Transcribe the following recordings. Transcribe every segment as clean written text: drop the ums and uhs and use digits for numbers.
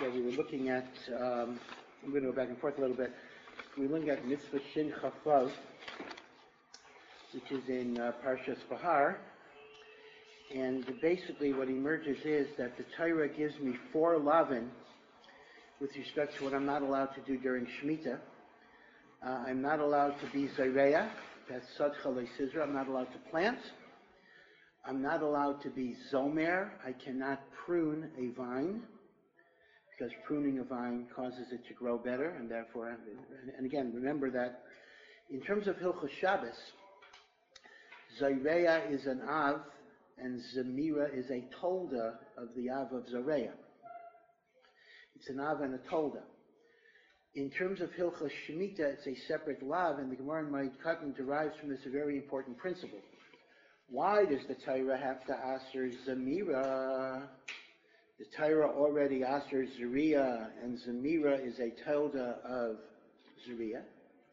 where we were looking at, I'm going to go back and forth a little bit. We were looking at Mitzvah Shin Chaflav, which is in Parshas Bahar. And basically what emerges is that the Torah gives me 4 lavin with respect to what I'm not allowed to do during Shemitah. I'm not allowed to be Zayreya, that's Sadcha Le'Sizra, I'm not allowed to plant. I'm not allowed to be Zomer, I cannot prune a vine, because pruning a vine causes it to grow better, and therefore, and again, remember that in terms of Hilchos Shabbos, Zayreya is an Av, and Zemira is a Tolda of the Av of Zareya. It's an Av and a Tolda. In terms of Hilchos Shemitah, it's a separate Lav, and the Gemara in Moed Katan derives from this a very important principle. Why does the Torah have to aser Zemira? The Torah already asers Zeriya, and Zemira is a Tolda of Zeriya.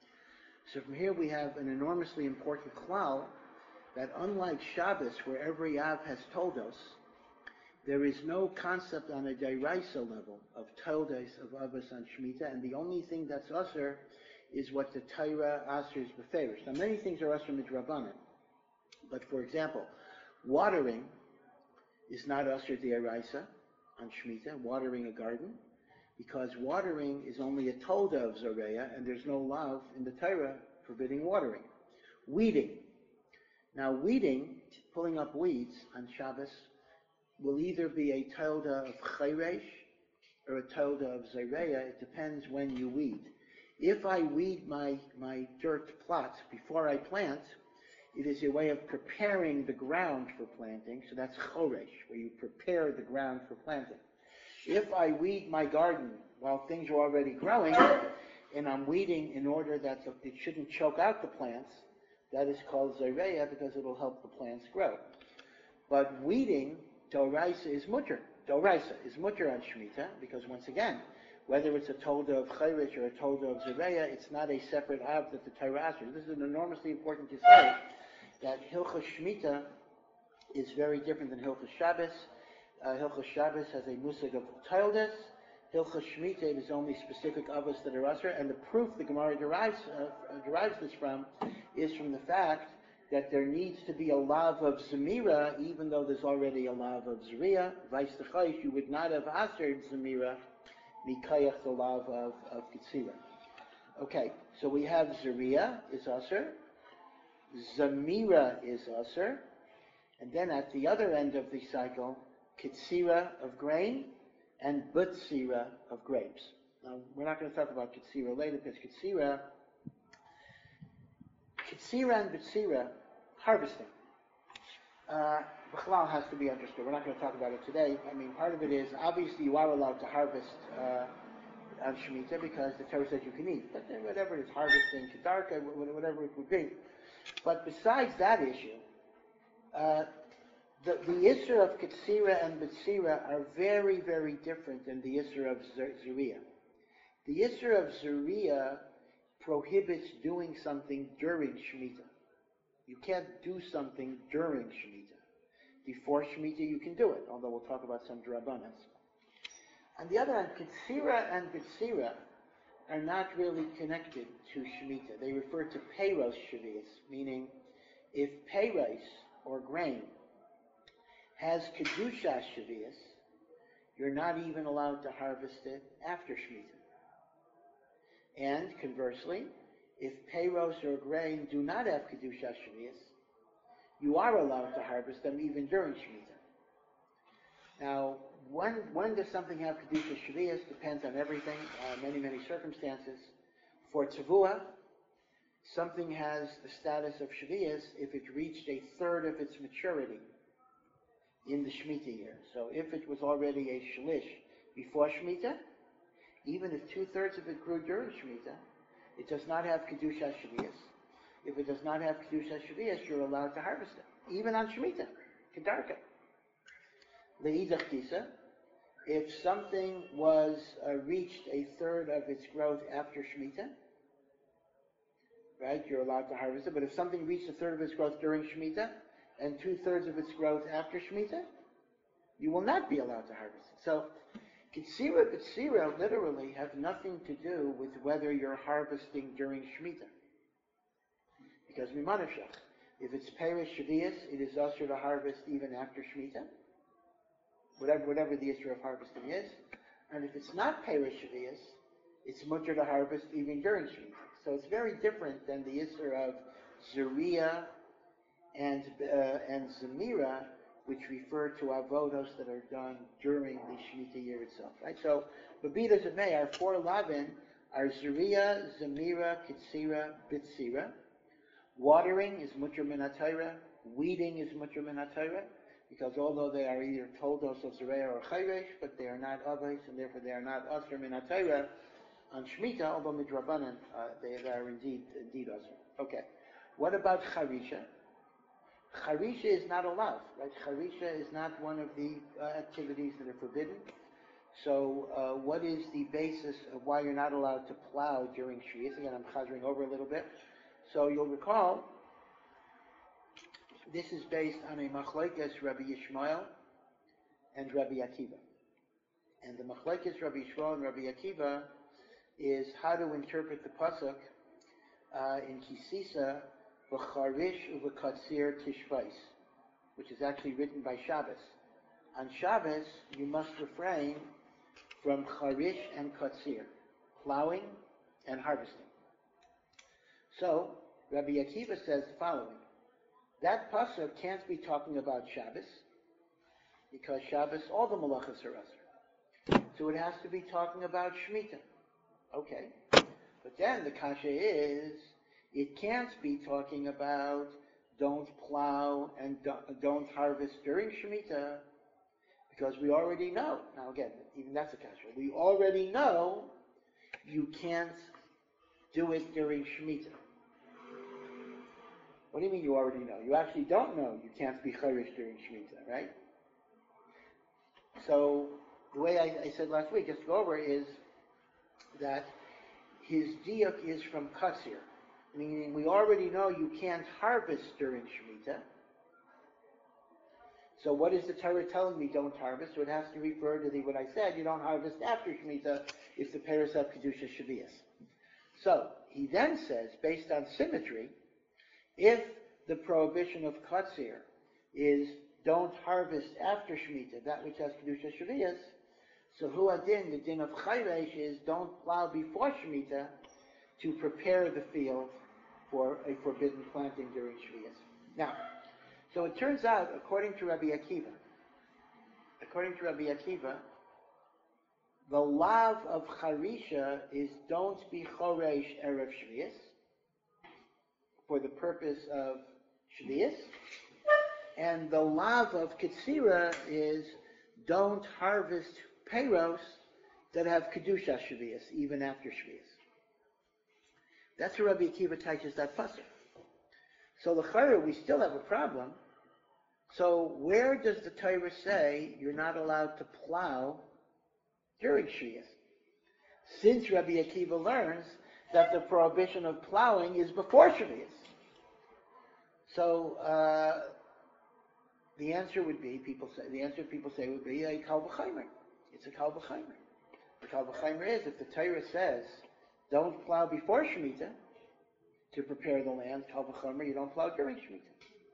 So from here we have an enormously important klal that unlike Shabbos, where every Av has Toldos, there is no concept on a Dairaisa level of Toldos of Avos on Shemitah, and the only thing that's aser is what the Torah asers beferish. Now many things are aser midrabanan, but for example, watering is not aser Dairaisa on Shemitah, watering a garden, because watering is only a Tolda of Zoreya, and there's no lav in the Torah forbidding watering. Weeding. Now weeding, pulling up weeds on Shabbos, will either be a Tolda of Chayresh or a Tolda of Zoreya. It depends when you weed. If I weed my dirt plot before I plant, it is a way of preparing the ground for planting, so that's Choresh, where you prepare the ground for planting. If I weed my garden while things are already growing, and I'm weeding in order that it shouldn't choke out the plants, that is called Zareya because it will help the plants grow. But weeding, Doraisa is mutter. Doraisa is mutter on Shemitah because once again, whether it's a Tolda of Chayrish or a Tolda of Zareya, it's not a separate Av that the Torah asers. This is an enormously important to say that Hilchos Shemitah is very different than Hilchos Shabbos. Hilchos Shabbos has a musig of Toldas. Hilchos Shemitah, it is only specific Avos that are aser, and the proof the Gemara derives this from is from the fact that there needs to be a lav of Zemira, even though there's already a lav of Zeriya. Vice T'chayis, you would not have asered Zemira, mikayach the lav of Ketzira. Okay, so we have Zeriya is aser, Zemira is aser, and then at the other end of the cycle, Ketzira of grain and Butzira of grapes. Now, we're not going to talk about Ketzira later because Ketzira and Butzira, harvesting, B'chlal has to be understood. We're not going to talk about it today. I mean, part of it is, obviously you are allowed to harvest on Shemitah because the Torah says you can eat. But then whatever it is, harvesting, Kedarka, whatever it would be. But besides that issue, the Isser of Ketzira and Butzira are very, very different than the Isser of Zeriya. The Isser of Zeriya prohibits doing something during Shemitah. You can't do something during Shemitah. Before Shemitah you can do it, although we'll talk about some Drabanas. On the other hand, Ketzira and Butzira are not really connected to Shemitah. They refer to Peiros Shavias, meaning if Peiros, or grain, has Kedusha Shavias, you're not even allowed to harvest it after Shemitah. And conversely, if Peiros or grain do not have Kedusha Shavias, you are allowed to harvest them even during Shemitah. Now, when does something have Kedusha Shavias depends on everything, many circumstances. For Tzavua, something has the status of Shavias if it reached a third of its maturity in the Shemitah year. So if it was already a Shalish before Shemitah, even if 2/3 of it grew during Shemitah, it does not have Kedusha Shavias. If it does not have Kedusha Shavias, you're allowed to harvest it, even on Shemitah, Kedarka. Le'idach Kisa, if something was reached a third of its growth after Shemitah, right, you're allowed to harvest it. But if something reached a third of its growth during Shemitah and 2/3 of its growth after Shemitah, you will not be allowed to harvest it. So Kitsira Bitsira literally have nothing to do with whether you're harvesting during Shemitah. Because Mimanashach, if it's Perish Shavias, it is usher to harvest even after Shemitah, whatever the issue of harvesting is. And if it's not Perish Shavias, it's mutter to harvest even during Shemitah. So it's very different than the issue of Zuriya and Zemira, which refer to avodos that are done during the Shemitah year itself, right? So, Babita Zemeh, our 4 lavin are Zuriya, Zemira, Kitsira, Bitsira. Watering is mutter min hatayra. Weeding is mutter min hatayra, because although they are either toldos of Zereya or Chayresh, but they are not avos, and therefore they are not asr min hatayra on Shemitah, although midrabanan they are indeed asr. Okay. What about Charisha? Charisha is not allowed, right? Charisha is not one of the activities that are forbidden. So, what is the basis of why you're not allowed to plow during Shvius? Again, I'm chazering over a little bit. So you'll recall, this is based on a machlokes Rabbi Yishmael and Rabbi Akiva. And the machlokes Rabbi Yishmael and Rabbi Akiva is how to interpret the pasuk in Kisisa, v'charish uv'katzir tishbais, which is actually written by Shabbos. On Shabbos, you must refrain from charish and katzir, plowing and harvesting. So, Rabbi Akiva says the following. That pasuk can't be talking about Shabbos, because Shabbos, all the malachas are asr. So it has to be talking about Shemitah. Okay. But then the kasha is, it can't be talking about don't plow and don't harvest during Shemitah, because we already know. Now again, even that's a kasha. We already know you can't do it during Shemitah. What do you mean you already know? You actually don't know you can't be chayrish during Shemitah, right? So the way I said last week, just to go over, is that his diuk is from Katsir, meaning we already know you can't harvest during Shemitah. So what is the Torah telling me don't harvest? So it has to refer to what I said, you don't harvest after Shemitah if the Peres of Kedusha Shavias. So he then says, based on symmetry, if the prohibition of Katsir is don't harvest after Shemitah, that which has Kedusha Shavias, so hu adin, the din of Chayresh is don't plow before Shemitah to prepare the field for a forbidden planting during Shavias. Now, so it turns out, according to Rabbi Akiva, the lav of Charisha is don't be Choresh Erev Shavias, for the purpose of Shavias, and the lav of Kitsira is don't harvest peiros that have Kedusha Shavias, even after Shavias. That's where Rabbi Akiva teaches that pasuk. So l'chayra, we still have a problem. So where does the Torah say you're not allowed to plow during Shavias? Since Rabbi Akiva learns that the prohibition of plowing is before Shavias. So the answer would be, people say would be a kal v'chaymer. It's a kal v'chaymer. The kal v'chaymer is, if the Torah says don't plow before Shemitah to prepare the land, kal v'chaymer, you don't plow during Shemitah.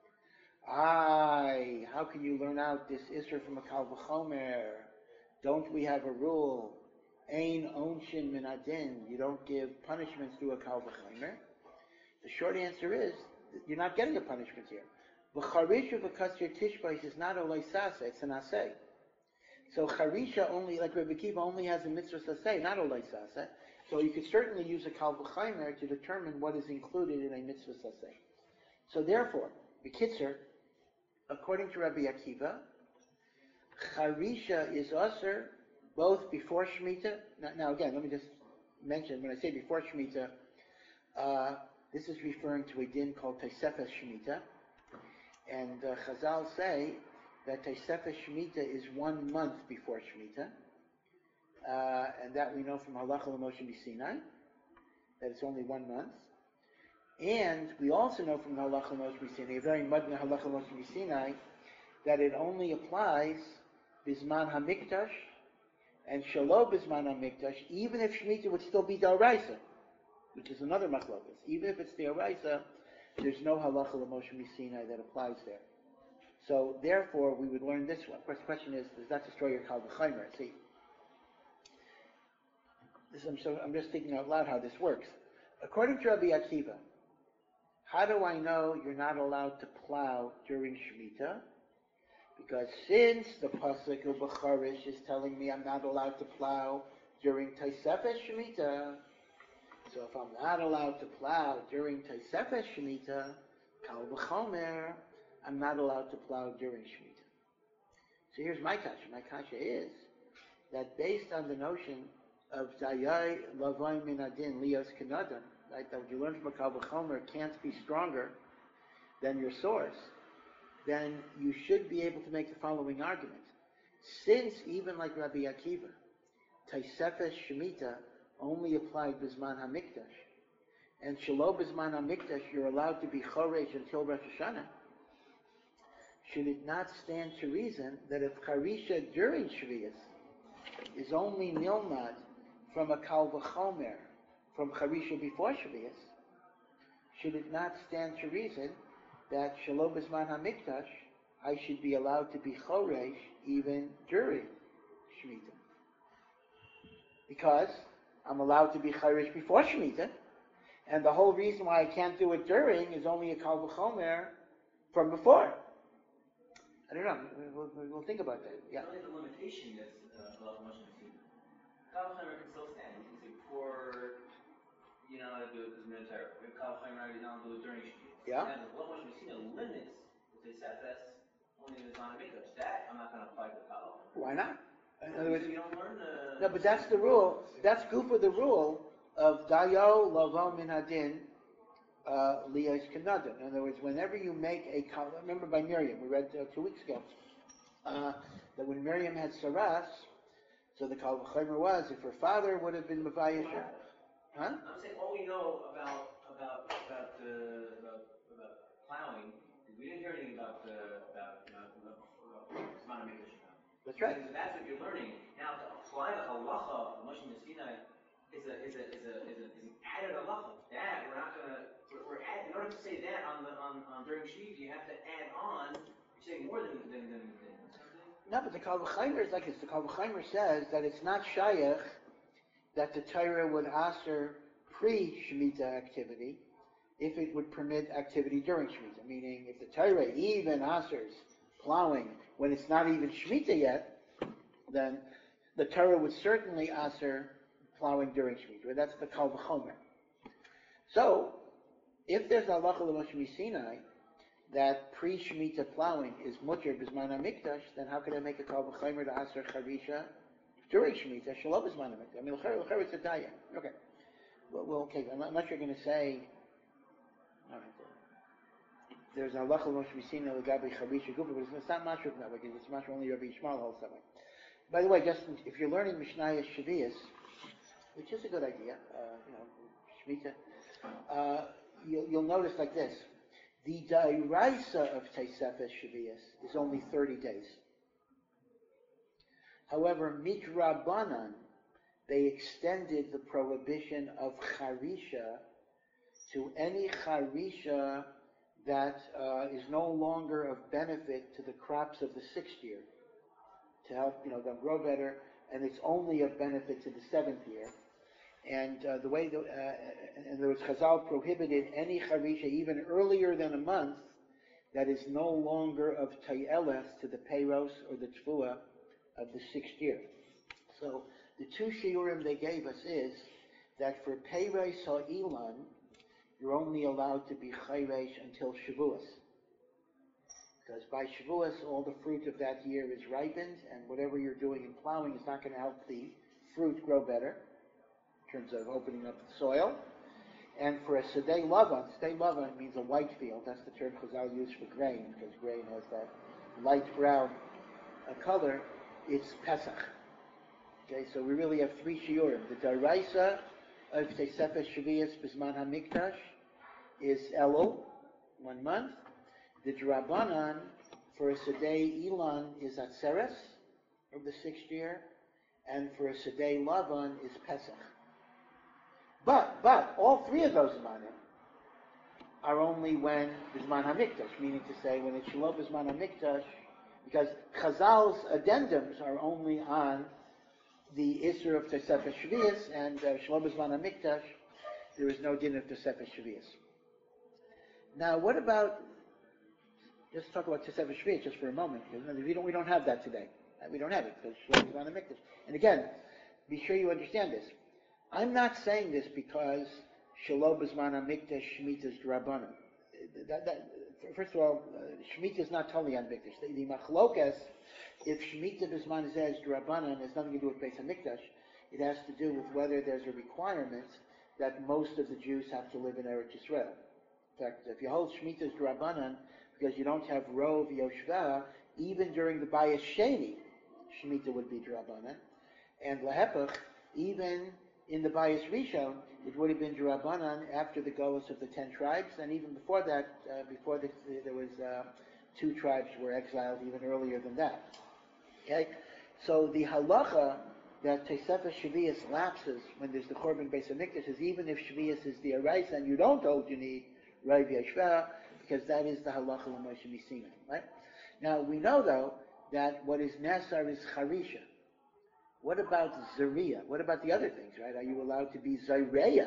How can you learn out this Isser from a kal v'chomer? Don't we have a rule? Ein onshin min adin. You don't give punishments to a kal v'chomer. The short answer is you're not getting a punishment here. V'charisha v'katzir tishbais is not a loisasa, it's an asay. So charisha only, like Rebbe Kiva, only has a mitzvah asay, not a loisasa. So you could certainly use a kal v'chaymer to determine what is included in a mitzvah asay. So therefore, b'kitzur, according to Rabbi Akiva, charisha is aser both before Shemitah. Now again, let me just mention, when I say before Shemitah, this is referring to a din called Tosefes Shemitah. And Chazal say that Tosefes Shemitah is 1 month before Shemitah. And that we know from Halacha L'Moshe Sinai, that it's only 1 month. And we also know from Halacha L'Moshe Sinai, a very modern Halacha L'Moshe Sinai, that it only applies Bisman HaMikdash And Shelo Bizman HaMikdash, even if Shemitah would still be D'Oraisa, which is another machlokas, even if it's D'Oraisa, there's no halacha l'Moshe Sinai that applies there. So therefore, we would learn this one. Of course, the question is, does that destroy your Kal V'Chomer? See, I'm just thinking out loud how this works. According to Rabbi Akiva, how do I know you're not allowed to plow during Shemitah? Because since the Pasuk of B'charish is telling me I'm not allowed to plow during Tosefes Shemitah, so if I'm not allowed to plow during Tosefes Shemitah, Kal V'Chomer, I'm not allowed to plow during Shemitah. So here's my kasha. My kasha is that based on the notion of Zayai Lavai Min Adin Lios Kanadam, right, that what you learn from a Kal V'Chomer can't be stronger than your source, then you should be able to make the following argument. Since even like Rabbi Akiva, Tosefes Shemitah only applied Bizman HaMikdash, and Shelo Bizman HaMikdash you're allowed to be Choresh until Rosh Hashanah, should it not stand to reason that if Charisha during Shvius is only nilmad from a Kal V'Chomer, from Charisha before Shvius, should it not stand to reason that Shelo B'Zman HaMikdash, I should be allowed to be Choresh even during Shemitah? Because I'm allowed to be Choresh before Shemitah, and the whole reason why I can't do it during is only a Kal V'Chomer from before. I don't know. We'll think about that. Yeah. Only the limitation is about much machine. Kal V'Chomer can still stand. You can say before, you're not allowed to do it because of the Torah. Kal V'Chomer you're not allowed to do it during Shemitah. Yeah. And the much machine limits the Tosefes only the Zman HaMikdash. That I'm not going to apply to Kal V'Chomer. Why not? In other words, you don't learn the. No, but that's the rule. That's good for the rule of Dayo Lavo Min Hadin Liyos Kanadin. In other words, whenever you make a Kal, remember by Miriam, we read 2 weeks ago, that when Miriam had Saras, so the Kal V'Chomer was, if her father would have been Mavayish, huh? I'm saying all we know about plowing, we didn't hear anything about Zman HaMikdash. That's right. So that's what you're learning. Now to apply the halacha of Moshe Sinai is an added halacha. That we're not gonna in order to say that on during Shemitah, you have to add on. You're saying more than No, but the Kal V'Chomer is like this. The Kal V'Chomer says that it's not shayach that the Torah would answer pre-Shemitah activity if it would permit activity during Shemitah. Meaning, if the Torah even answers plowing when it's not even Shemitah yet, then the Torah would certainly answer plowing during Shemitah. That's the Kal V'Chomer. So, if there's a halacha l'Moshe Sinai that pre-Shemitah plowing is mutter b'zman HaMikdash, then how could I make a Kal V'Chomer to answer Charisha during Shemitah, Shelo b'zman HaMikdash? I mean, l'chayr it's a daya. Okay. Well, okay, unless you're going to say, all right, there's a halacha l'Moshe Sinai l'gabi Charisha Gufa, but it's not mashuk that way, because it's mashuk only Rabbi Yishmael holds that way. By the way, just if you're learning Mishnayos Shavios, which is a good idea, Shemitah, you'll notice like this. The Dairaisa of Tosefes Shavios is only 30 days. However, Midrabanan, they extended the prohibition of Charisha to any Charisha that is no longer of benefit to the crops of the 6th year, to help them grow better, and it's only of benefit to the 7th year. And the way, in other words, Chazal prohibited any charisha even earlier than a month that is no longer of tayeles to the peiros or the tfua of the 6th year. So the 2 shiurim they gave us is that for peiros ha'ilan, you're only allowed to be chayresh until Shavuos. Because by Shavuos, all the fruit of that year is ripened, and whatever you're doing in plowing is not going to help the fruit grow better, in terms of opening up the soil. And for a Sedei Lavan means a white field. That's the term Chazal used for grain, because grain has that light brown color. It's Pesach. Okay, so we really have 3 shiurim. The Daraisa of Tosefes Shavios B'Zman HaMikdash is Elul, 1 month. The Drabanan for a Sedei Ilan is Atzeres of the 6th year, and for a Sedei Lavan is Pesach. But all three of those Zmanim are only when Bisman HaMikdash, meaning to say when it's Shalom Bisman HaMikdash, because Chazal's addendums are only on the Isser of Tosefes Shvius, and Shalom Bisman HaMikdash, there is no din of Tosefes Shvius. Now, what about, let's talk about Tosefes Shvius just for a moment, because we don't have that today. We don't have it, because Shalom Bisman HaMikdash. And again, be sure you understand this. I'm not saying this because Shalom B'Zman HaMikdash Shemitah is D'Rabbanan. First of all, Shemitah is not totally on Mikdash. The Machlokas, if Shemitah B'Zman Zeh is D'Rabbanan, has nothing to do with Beis HaMikdash. It has to do with whether there's a requirement that most of the Jews have to live in Eretz Yisrael. In fact, if you hold Shemitah as D'Rabbanan, because you don't have Rov Yoshva, even during the Bayis Sheni, Shemitah would be D'Rabbanan. And Lahepach, even in the Bayis Rishon, it would have been D'Rabbanan after the Golus of the 10 tribes, and even before that, there was 2 tribes were exiled even earlier than that. Okay, so the halacha that Tosefes Shvius lapses when there's the Korban Beis HaMikdash is even if Shvius is the Arais and you don't hold you need Rav Yeshua, because that is the halacha l'Moshe Messina, right? Now we know though that what is Nesar is Charisha. What about Zariya? What about the other things, right? Are you allowed to be Zareya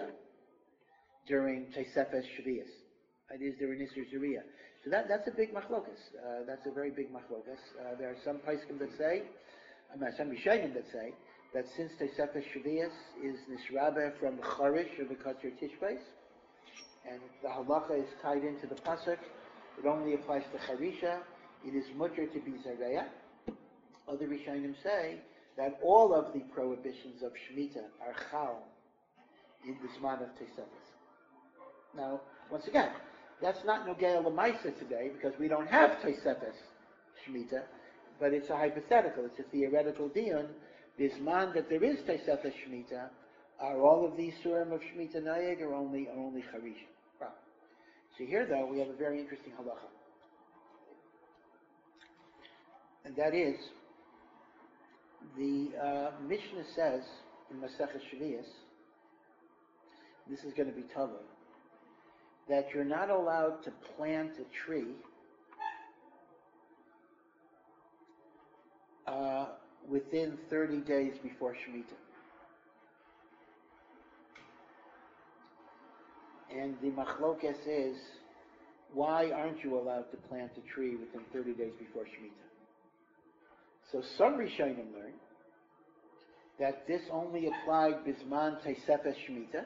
during Tosefes Shvius? Right? Is there an Isser Zariya? So that's a big machlokas. That's a very big machlokas. There are some Paiskim that say, some Rishonim that say, that since Tosefes Shvius is Nisrabe from Charish or the Katzir Tishbeis, and the halacha is tied into the pasuk, it only applies to Charisha, it is mutter to be Zareya. Other Rishonim say that all of the prohibitions of Shemitah are chal in the Zman of Tosefes. Now, once again, that's not Nogea L'Maisa today, because we don't have Tosefes Shemitah, but it's a hypothetical, it's a theoretical dion. The Zman that there is Tosefes Shemitah, are all of these Surim of Shemitah Nayeg, or only Charisha? Well, so here though, we have a very interesting halacha. And that is, the Mishnah says in Masechet Shvius, this is going to be Tava, that you're not allowed to plant a tree within 30 days before Shemitah. And the Machlokes is, why aren't you allowed to plant a tree within 30 days before Shemitah? So some Rishonim learn that this only applied Bisman Tosefes Shemitah,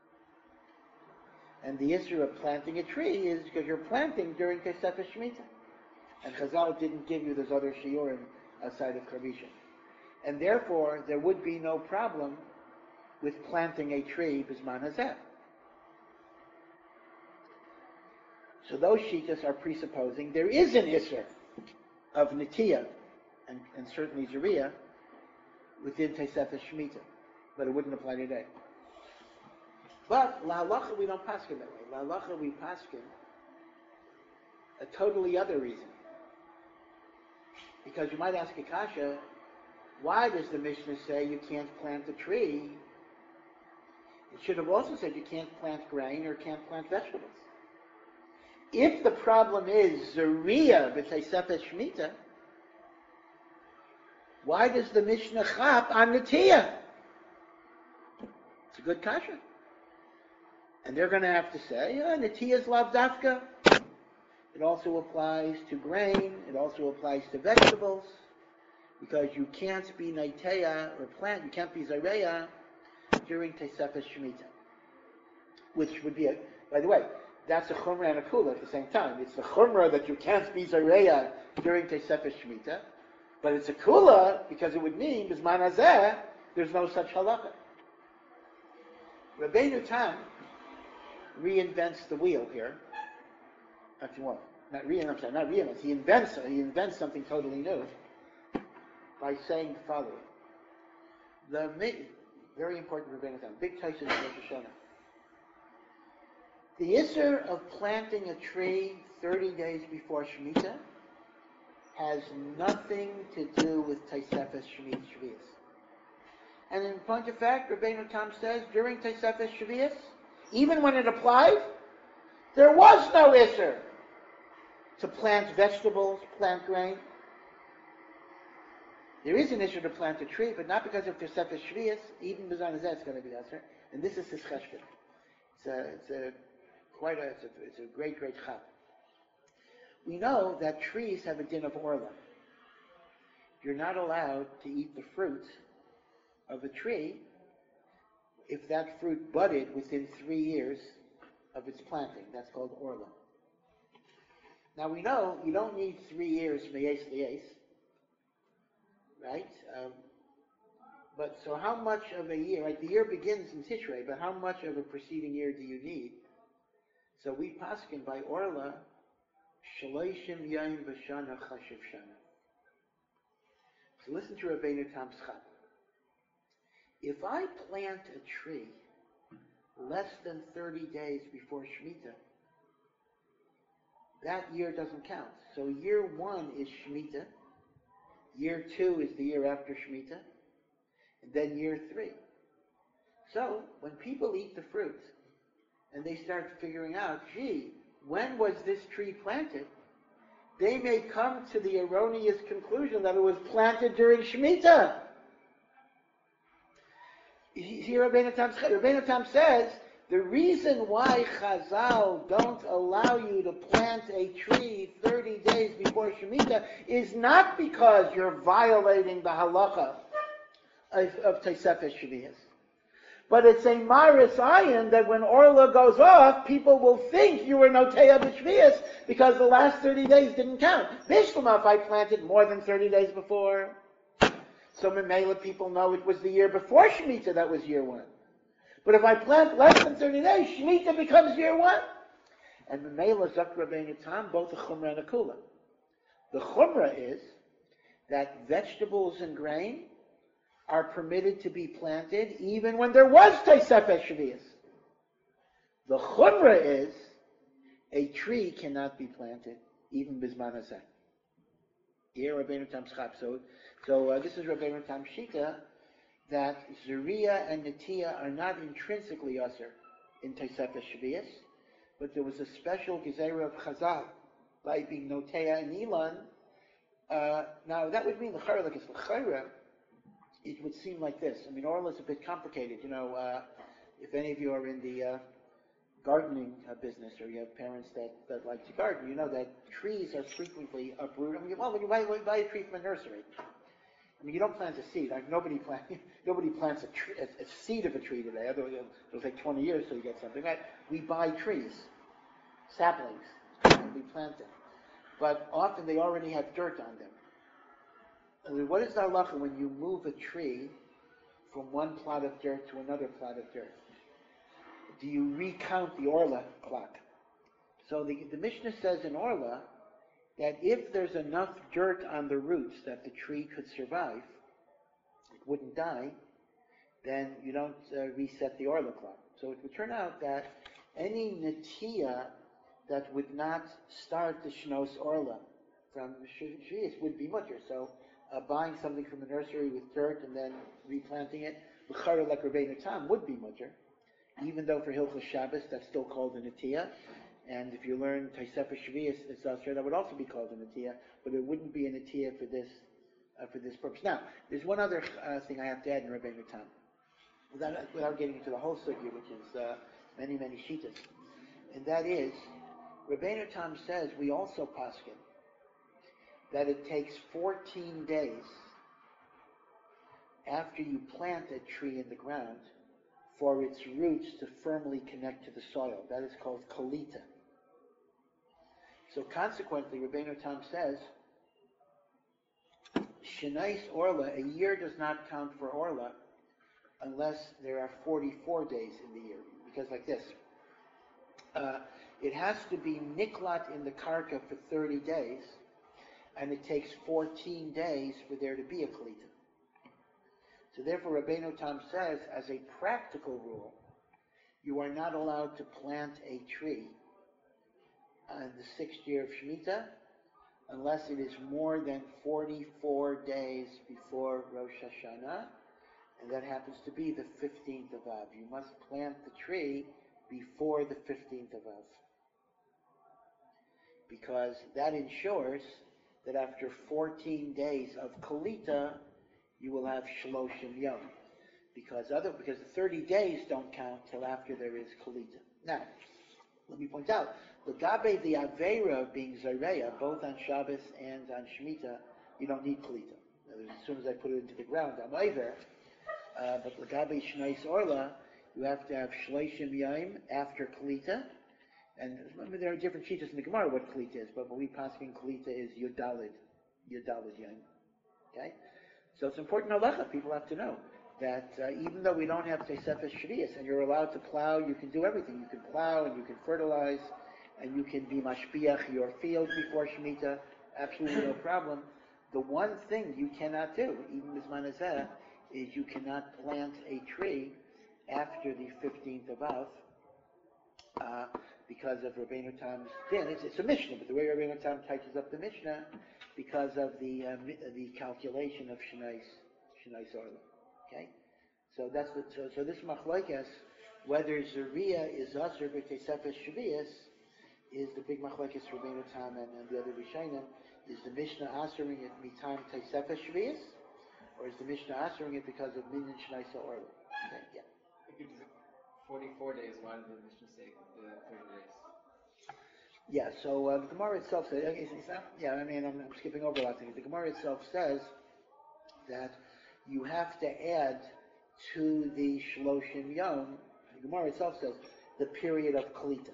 and the issue of planting a tree is because you're planting during Tosefes Shemitah. And Chazal didn't give you those other shiurim outside of Charisha. And therefore, there would be no problem with planting a tree Bisman Hazeh. So those shitas are presupposing there is an Isser of Netiyah, and certainly Zariya, within Tosefes Shemitah, but it wouldn't apply today. But La Halacha we don't paskin that way. La Halacha we paskin a totally other reason. Because you might ask a kasha, why does the Mishnah say you can't plant a tree? It should have also said you can't plant grain or can't plant vegetables. If the problem is Zariya b'Tosefes Shemitah, why does the Mishnah chap on Netiyah? It's a good kasha. And they're going to have to say, Netiyah is lav dafka. It also applies to grain. It also applies to vegetables. Because you can't be Neiteya or plant, you can't be Zareya during Tosefes Shemitah. Which would be, by the way, that's a chumrah and a kula at the same time. It's the chumrah that you can't be Zareya during Tosefes Shemitah. But it's a kula because it would mean, Bisman Hazeh, there's no such halakha. Rabbeinu Tam reinvents the wheel here. Actually, what? Not reinvents. He invents something totally new by saying the following. Very important Rabbeinu Tam. Big Tyson in Rosh Hashanah. The Isser of planting a tree 30 days before Shemitah has nothing to do with Tosefes Shvius. And in point of fact, Rabbeinu Tam says, during Tosefes Shvius, even when it applied, there was no Isser to plant vegetables, plant grain. There is an issue to plant a tree, but not because of Tosefes Shvius. Even B'zan Hazeh is going to be Isser. And this is his cheshbon. It's a great chap. We know that trees have a din of orla. You're not allowed to eat the fruit of a tree if that fruit budded within 3 years of its planting. That's called orla. Now we know you don't need 3 years meyes lies, right? But so how much of a year, right? The year begins in Tishrei, but how much of a preceding year do you need? So we paskin by orla, shaloshim yayim v'shana chashiv shana. So listen to Rabbeinu Tam Schap. If I plant a tree less than 30 days before Shemitah, that year doesn't count. So year 1 is Shemitah, year 2 is the year after Shemitah, and then year 3. So when people eat the fruit and they start figuring out, gee, when was this tree planted? They may come to the erroneous conclusion that it was planted during Shemitah. Here Rabbeinu Tam says, the reason why Chazal don't allow you to plant a tree 30 days before Shemitah is not because you're violating the halacha of Tosefes Shvius, but it's a maris ayin that when orla goes off, people will think you were noteya b'shvius because the last 30 days didn't count. Bishlama, if I planted more than 30 days before, so Memela people know it was the year before Shemitah that was year 1. But if I plant less than 30 days, Shemitah becomes year 1. And Memela Zak Rabbeinu Tam, both a chumrah and a kula. The chumrah is that vegetables and grain are permitted to be planted even when there was Tosefes Shvius. The chumrah is a tree cannot be planted even Bizman Hazeh. Here Rabbeinu Tam Schap. So this is Rabbeinu Tam Shita, that Zuriya and Netiya are not intrinsically usher in Tosefes Shvius, but there was a special gezerah of Chazal by being Noteya and Ilan. Now that would mean l'chara, like it's l'chara, it would seem like this. I mean, orla is a bit complicated. If any of you are in the gardening business, or you have parents that like to garden, you know that trees are frequently uprooted. I mean, when you buy a tree from a nursery, I mean, you don't plant a seed. Like, nobody plants a seed of a tree today. Otherwise, it'll take 20 years till you get something. Right? We buy trees, saplings, and we plant them. But often they already have dirt on them. And what is the halacha when you move a tree from one plot of dirt to another plot of dirt? Do you recount the orla clock? So the Mishnah says in orla that if there's enough dirt on the roots that the tree could survive, it wouldn't die, then you don't reset the orla clock. So it would turn out that any netiya that would not start the shnos orla from Shvius would be mutter. So buying something from a nursery with dirt and then replanting it, l'chara like Rabbeinu Tam would be mutter, even though for Hilchos Shabbos that's still called a netiya. And if you learn Tosefes Shvius, it's also, that would also be called a netiya, but it wouldn't be a netiya for this purpose. Now, there's one other thing I have to add in Rabbeinu Tam, without getting into the whole sugya, which is many shitas, and that is, Rabbeinu Tam says we also paskin that it takes 14 days after you plant a tree in the ground for its roots to firmly connect to the soil. That is called kolita. So consequently, Rabbeinu Tam says, Shenais Orla, a year does not count for Orla unless there are 44 days in the year. Because like this, it has to be niklat in the karka for 30 days, and it takes 14 days for there to be a kolita. So therefore, Rabbeinu Tam says, as a practical rule, you are not allowed to plant a tree on the 6th year of Shemitah unless it is more than 44 days before Rosh Hashanah, and that happens to be the 15th of Av. You must plant the tree before the 15th of Av, because that ensures that after 14 days of Kalita, you will have Shloshim Yom. Because the 30 days don't count till after there is Kalita. Now, let me point out, Lagabe the Aveira being Zareya, both on Shabbos and on Shemitah, you don't need Kalita. As soon as I put it into the ground, I'm over. But Lagabe Shnais Orla, you have to have Shloshim Yom after Kalita. And there are different sheets in the Gemara what Kalita is, but what we pass in Kalita is Yudalid Yom. Okay? So it's important halacha, people have to know that even though we don't have Tosefes Shvius and you're allowed to plow, you can do everything. You can plow and you can fertilize and you can be mashpiach your field before Shemitah, absolutely no problem. The one thing you cannot do, even Bisman Hazeh, is you cannot plant a tree after the 15th of Av because of Rabbeinu Tam's din. It's a Mishnah, but the way Rabbeinu Tam touches up the Mishnah, because of the calculation of Shnais Orla. Okay, so that's so this machlokes, whether Zariya is Asur b'Tosefes Shvius, is the big machlokes Rabbeinu Tam and the other Rishonim. Is the Mishnah asuring it mitam Tosefes Shvius, or is the Mishnah asuring it because of Minyan Shnais Orla? Okay, yeah. If it is 44 days, why did the Mishnah say 30 days? Yeah, so the Gemara itself says, I'm skipping over a lot of things. The Gemara itself says that you have to add to the Shloshim Yom, the Gemara itself says, the period of Kalita.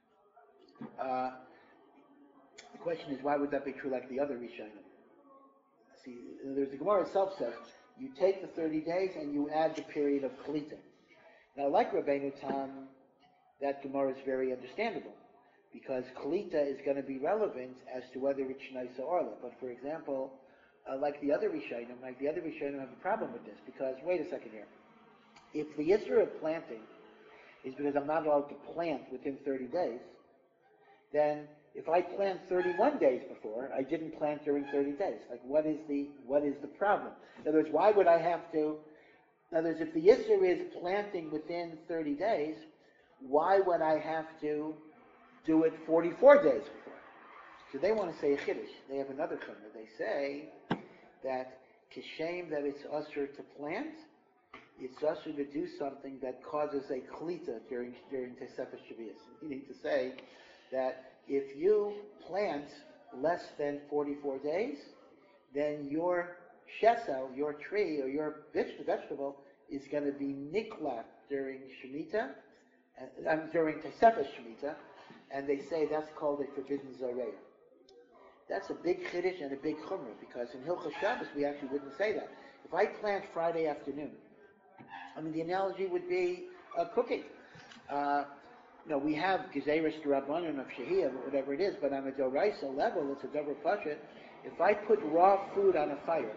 The question is, why would that be true like the other Rishonim? See, the Gemara itself says, you take the 30 days and you add the period of Kalita. Now, like Rabbeinu Tam, that Gemara is very understandable, because Kalita is going to be relevant as to whether it's Shnaisa Orla. But for example, like the other Rishonim have a problem with this, because, wait a second here. If the issue of planting is because I'm not allowed to plant within 30 days, then if I plant 31 days before, I didn't plant during 30 days. Like, what is the problem? In other words, why would I have to, in other words, if the issue is planting within 30 days, why would I have to do it 44 days before? So they want to say a chiddush. They have another chumrah. They say that kishem that it's usher to plant, it's usher to do something that causes a klita during Tosefes Shvius. Meaning to say that if you plant less than 44 days, then your shesel, your tree, or your vegetable is going to be niklat during Shemitah, during Tosefes Shemitah, and they say that's called a forbidden zareya. That's a big chiddush and a big chumrah, because in Hilchos Shabbos we actually wouldn't say that. If I plant Friday afternoon, the analogy would be cooking. We have Gezeirus Rabbanon of Shehiyah, whatever it is, but on a Doraisa level, it's a Dover Pashut. If I put raw food on a fire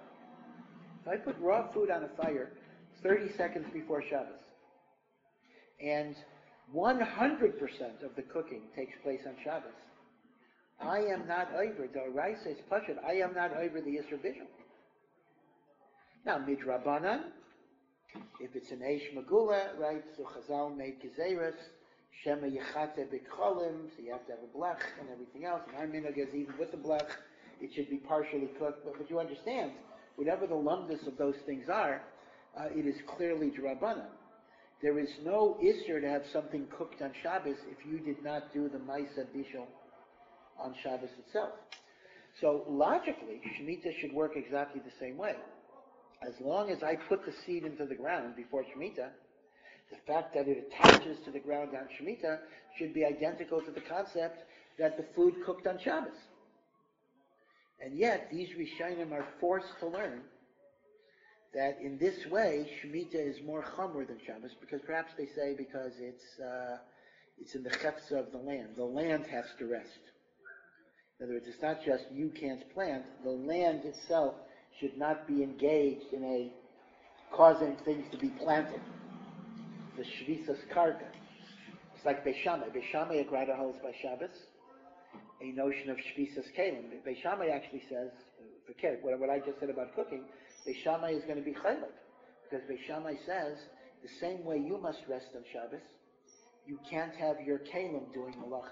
30 seconds before Shabbos, and 100% of the cooking takes place on Shabbos, I am not over, Doraisa is Pashut, I am not over the Yisr Bishul. Now, Midrabanan, if it's an Eish Megula, right, so Chazal made Gezeirus, Shema Yechate B'Cholim, so you have to have a blech and everything else, and our minhag is even with the blech, it should be partially cooked, but you understand, whatever the lumdus of those things are, it is clearly Drabanan. There is no Isser to have something cooked on Shabbos if you did not do the Maisa Bishul on Shabbos itself. So logically, Shemitah should work exactly the same way. As long as I put the seed into the ground before Shemitah, the fact that it attaches to the ground on Shemitah should be identical to the concept that the food cooked on Shabbos. And yet, these Rishonim are forced to learn that in this way, Shemitah is more chamor than Shabbos, because perhaps they say because it's in the chefza of the land. The land has to rest. In other words, it's not just you can't plant. The land itself should not be engaged in causing things to be planted. The shvisas karka. It's like Beis Shammai. Beis Shammai, a grada holds by Shabbos, a notion of shvisas kelim. Beis Shammai actually says, forget what I just said about cooking, Beis Shammai is going to be chaylik. Because Beis Shammai says, the same way you must rest on Shabbos, you can't have your kalim doing malacha.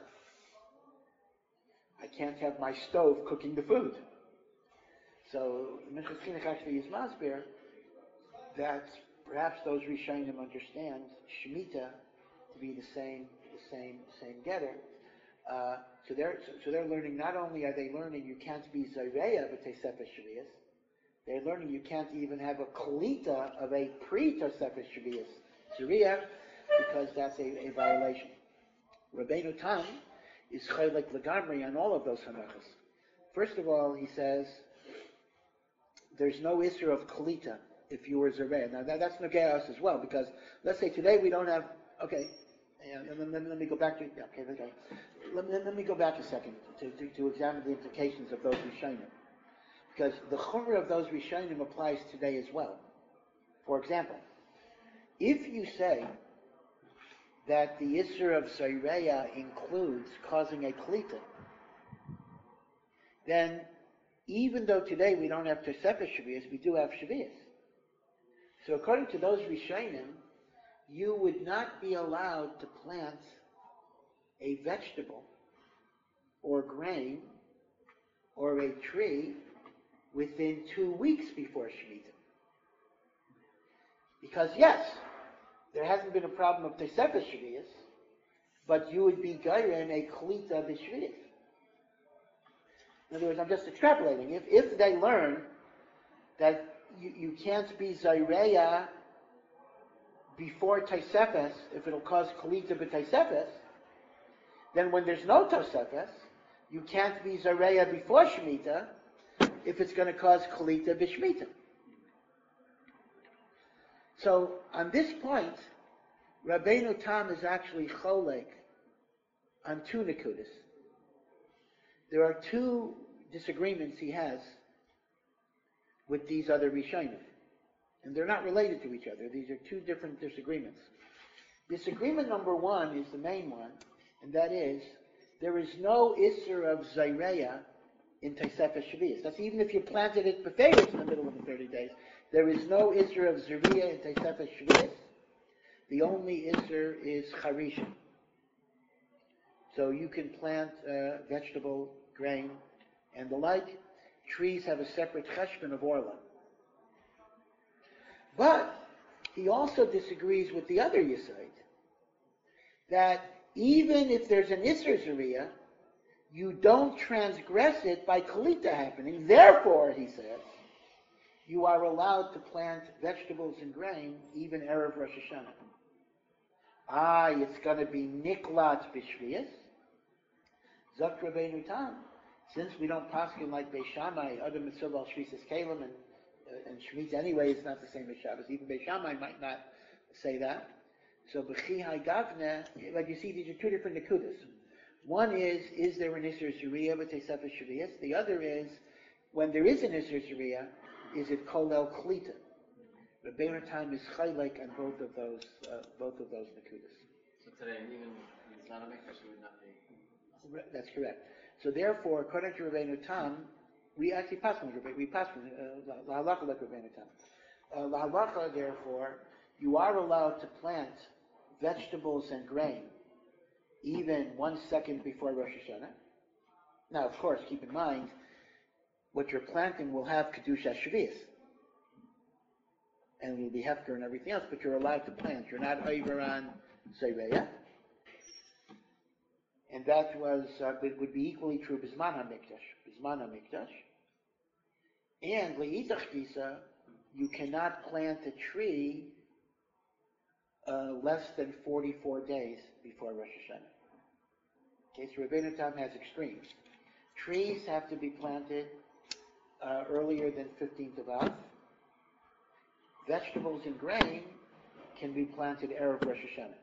I can't have my stove cooking the food. So Minchas Chinuch actually is masbir that perhaps those Rishonim understand Shemitah to be the same getter. So they're learning. Not only are they learning you can't be Zayreya b'Tosefes Shvius, they're learning you can't even have a klita of a pre-Tosefes Shvius Zariya, because that's a violation. Rabbeinu Tam is chaylik legamri on all of those halachas. First of all, he says there's no issue of klita if you were Zareya. Now that's Nageas as well, because let's say today we don't have, okay, let me go back to, okay. Let me go back a second to examine the implications of those Rishonim. Because the chumrah of those Rishonim applies today as well. For example, if you say that the Isser of Zareya includes causing a klita, then even though today we don't have Tosefes Shvius, we do have Shvius. So according to those Rishonim, you would not be allowed to plant a vegetable or grain or a tree within 2 weeks before Shemitah. Because yes, there hasn't been a problem of Tosefes Shvius, but you would be gairen a klita b'shvius. In other words, I'm just extrapolating. If they learn that you can't be Zayreya before Tosefes, if it'll cause klita b'Tosefes, then when there's no Tosefes, you can't be Zayreya before Shemitah if it's going to cause klita b'Shmitah. So on this point, Rabbeinu Tam is actually cholek on two nekudas. There are two disagreements he has with these other Rishonim, and they're not related to each other. These are two different disagreements. Disagreement number one is the main one, and that is there is no Isser of Zayreya in Tosefes Shvius. That's even if you planted it befeiros in the middle of the 30 days. There is no Isser of Zariya in Tosefes Shvius. The only Isser is Charisha. So you can plant vegetable, grain, and the like. Trees have a separate cheshbon of orla. But he also disagrees with the other Yesod, that even if there's an Isser Zariya, you don't transgress it by Kalita happening. Therefore, he says, you are allowed to plant vegetables and grain even Erev Rosh Hashanah. It's going to be Niklat B'Shvius. Zok Rabbeinu Tam. Since we don't paskin like Beis Shammai, Adam Mitzvah al Shvisas Kalim, and Shemitah anyway is not the same as Shabbos. Even Beis Shammai might not say that. So B'chi Hai Gavne, like you see, these are two different nekudas. One is there an Isser Zariya b'Tosefes Shvius? The other is, when there is an Isser Zariya, is it Kolel Klita? Rabbeinu Tam is chaylek on both of those nekudas. So today, even it's not a mikdash, would not be. That's correct. So therefore, according to Rabbeinu Tam, we actually pass on la halacha like Rabbeinu Tam. La halacha, therefore, you are allowed to plant vegetables and grain even 1 second before Rosh Hashanah. Now, of course, keep in mind, what you're planting will have Kedusha Shvius. And will be hefker and everything else, but you're allowed to plant. You're not over on Zayreya. And that would be equally true Bizman HaMikdash. And Le'itach Gisa, you cannot plant a tree less than 44 days before Rosh Hashanah. Okay, so Rabbeinu Tam has extremes. Trees have to be planted earlier than 15th of Av. Vegetables and grain can be planted Erev Rosh Hashanah.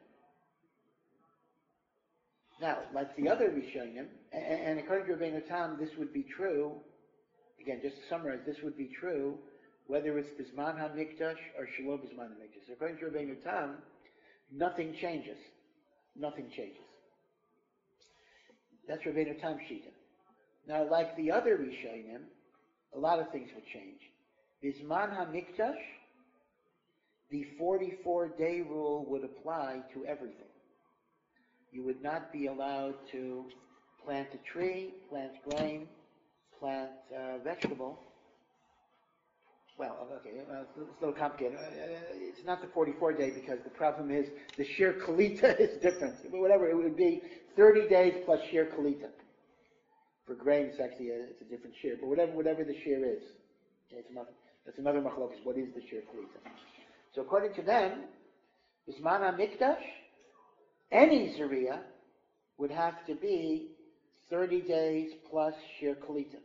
Now, like the other Rishonim, and according to Rabbeinu Tam, this would be true, again, just to summarize, this would be true whether it's Bizman HaMikdash or Shalom Bizman HaMikdash. According to Rabbeinu Tam, nothing changes. Nothing changes. That's Rabbeinu Tam Shita. Now, like the other Rishonim, a lot of things would change. Bizman HaMikdash, the 44-day rule would apply to everything. You would not be allowed to plant a tree, plant grain, plant vegetable. Well, okay, it's a little complicated. It's not the 44-day because the problem is the sheer kalita is different. Whatever, it would be 30 days plus sheer kalita. For grain, it's actually it's a different shear, but whatever the shear is, okay, that's another machlokas. What is the sheer kalita? So according to them, Bisman HaMikdash, any zariya would have to be 30 days plus sheer kalita.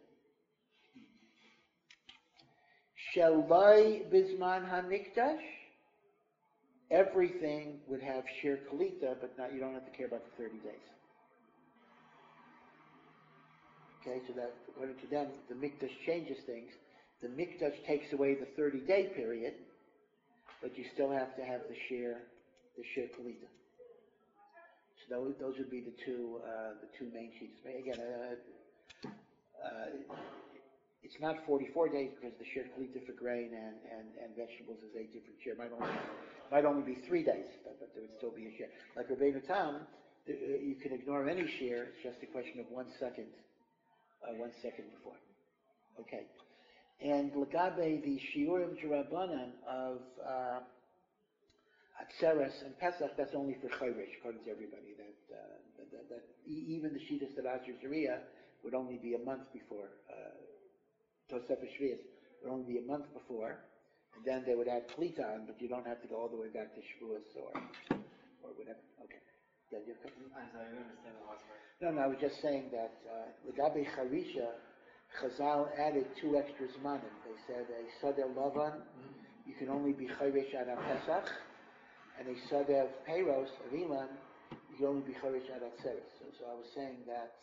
Shelai Bisman HaMikdash, everything would have sheer kalita, but you don't have to care about the 30 days. Okay, so that according to them, the mikdash changes things. The mikdash takes away the 30-day period, but you still have to have the sheer kalita. So those would be the two main sheets. Again, it's not 44 days because the sheer kalita for grain and vegetables is a different shear. Might only be 3 days, but there would still be a shear. Like Rabbeinu Tam, you can ignore any shear. It's just a question of 1 second. 1 second before. Okay. And Lagabe, the Shiurim Jarabanan of Atzeres and Pesach, that's only for Chayrish, according to everybody. That even the Shittas that Asher Zariya would only be a month before. Tosefah Shvius would only be a month before, and then they would add Klita on, but you don't have to go all the way back to Shavuos or whatever. Okay. Yeah, you're I'm sorry, I don't understand the last part. No, I was just saying that Lagabe Charisha, Chazal added 2 extra zmanim. They said a Sadeh Lavan, you can only be Chayrish at Pesach, and a Sadeh Peiros, of Ilan, you can only be Chayrish at Atzeres. So I was saying that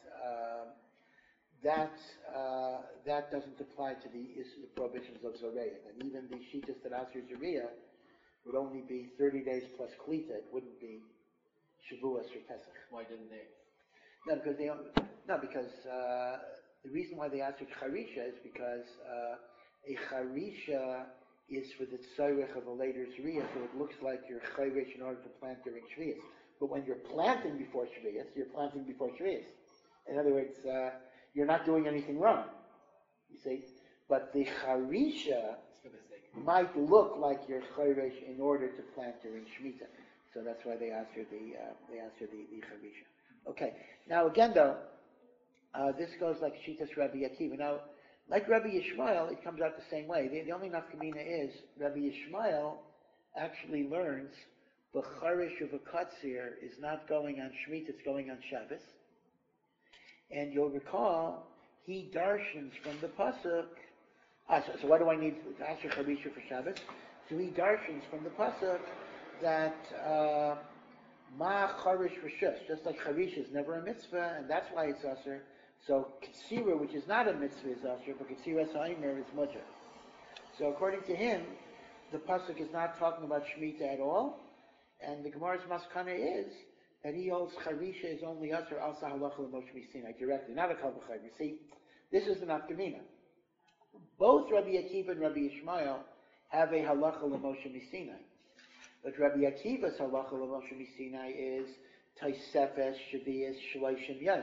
that doesn't apply to the prohibitions of Zoreya. And even the Shittas that Asher Zariya would only be 30 days plus Klita. It wouldn't be Shavuos or Pesach. Why didn't they? Because the reason why they answered Charisha is because a Charisha is for the tzorech of a later Zriya, so it looks like you're Chayrish in order to plant during Shvius. But when you're planting before Shvius, you're planting before Shvius. In other words, you're not doing anything wrong. You see? But the Charisha might look like you're Chayrish in order to plant during Shemitah. So that's why they answered the Charisha. Okay. Now again, though, this goes like Shitas Rabbi Akiva. Now, like Rabbi Yishmael, it comes out the same way. The only nafkamina is Rabbi Yishmael actually learns the charish of a katsir is not going on Shemitah; it's going on Shabbos. And you'll recall he darshans from the pasuk. So why do I need to ask your charisha for Shabbos? So he darshans from the pasuk that. Ma charish rishus, just like charish is never a mitzvah, and that's why it's usher. So katsira, which is not a mitzvah, is usher, but katsira sa'imer is mutter. So according to him, the pasuk is not talking about Shemitah at all, and the Gemara's maskana is that he holds charisha is only usher al sahalacha l'moshe misinai directly, not a kal v'chayim. You see, this is the nafkamina. Both Rabbi Akiva and Rabbi Yishmael have a halacha l'moshe misinai. But Rabbi Akiva's halacha l'moshe misinai is Taisefes, Shavias, Shloshim Yom.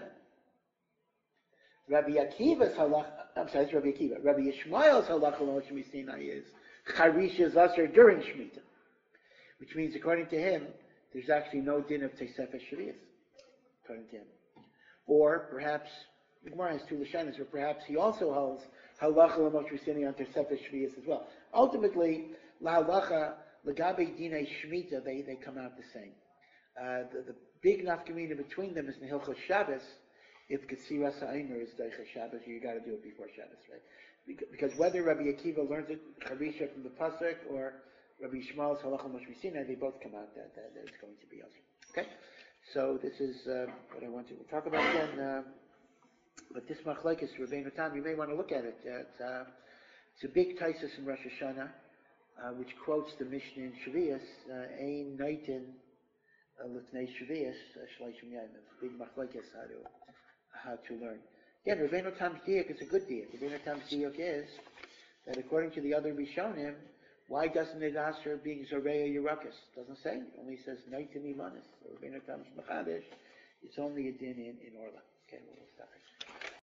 Rabbi Akiva's halacha, it's Rabbi Akiva. Rabbi Yishmael's halacha l'moshe misinai is Charish is usher during Shemitah, which means according to him, there's actually no din of Taisefes Shavias, according to him. Or perhaps the Gemara has 2 lashanas, or perhaps he also holds halacha l'moshe misinai on Taisefes Shavias as well. Ultimately, la halacha Lagabe Dinei Shemitah, they come out the same. The big nafkamina between them is in Hilchos Shabbos. If Katsira Sa'imer is Deicha Shabbos, you got to do it before Shabbos, right? Because whether Rabbi Akiva learns it Charisha from the pasuk or Rabbi Yishmael's Halacha Moshe Misinai, they both come out that it's going to be also. Okay, so this is what I want to talk about again. But this machlekes Rabbeinu Tam, you may want to look at it. It's a big taisus in Rosh Hashanah. Which quotes the Mishnah in Shavias, Ein Naitin L'tnei Shavias Shleishim Yom. Big machlekes how to learn. Again, Rabbeinu Tam's diuk is a good diuk. Rabbeinu Tam's diuk is that according to the other Rishonim, Why doesn't it ask her being Zoreya Yerakis? Doesn't say. It only says Naitin Imanis. It's only a din in Orla. Okay, we'll stop it.